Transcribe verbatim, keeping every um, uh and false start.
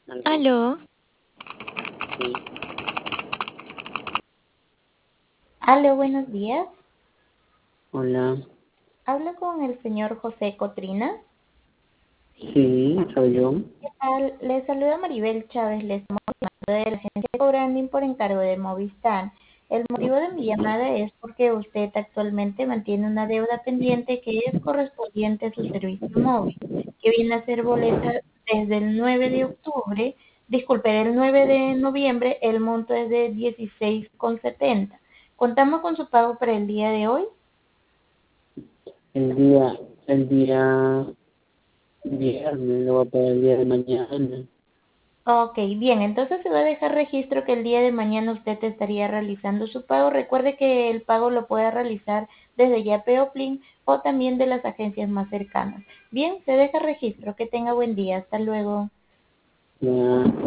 Aló, Aló, sí, Aló, buenos días. hola, Hablo con el señor José Cotrina. sí, soy yo. ¿Qué tal? Le saluda Maribel Chávez, le estamos llamando de la agencia de Cobranding por encargo de Movistar. El motivo de mi llamada es porque usted actualmente mantiene una deuda pendiente que es correspondiente a su servicio móvil, que viene a ser boleta desde el nueve de octubre, disculpe, el nueve de noviembre, el monto es de dieciséis con setenta. ¿Contamos con su pago para el día de hoy? El día, el día viernes, lo voy a pagar el día de mañana. Ok, bien, entonces se va a dejar registro que el día de mañana usted estaría realizando su pago. Recuerde que el pago lo puede realizar desde Yapeoplin o también de las agencias más cercanas. Bien, se deja registro. Que tenga buen día. Hasta luego.